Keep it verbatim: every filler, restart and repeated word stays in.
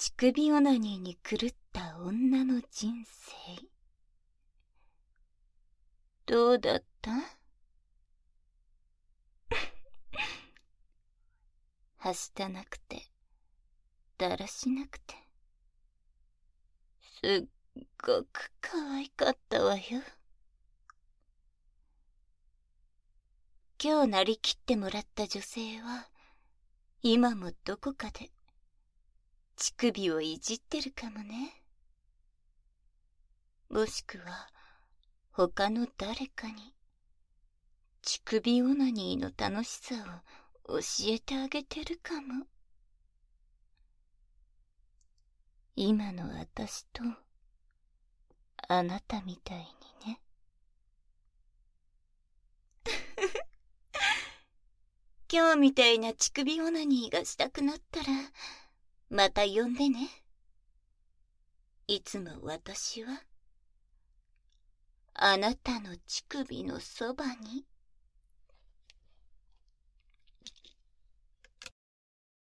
乳首オナニーに狂った女の人生。どうだった？はしたなくて、だらしなくて、すっごく可愛かったわよ。今日なりきってもらった女性は、今もどこかで、乳首をいじってるかもね。もしくは、他の誰かに、乳首オナニーの楽しさを教えてあげてるかも。今の私と、あなたみたいにね。今日みたいな乳首オナニーがしたくなったら、また呼んでね。いつも私は、あなたの乳首のそばに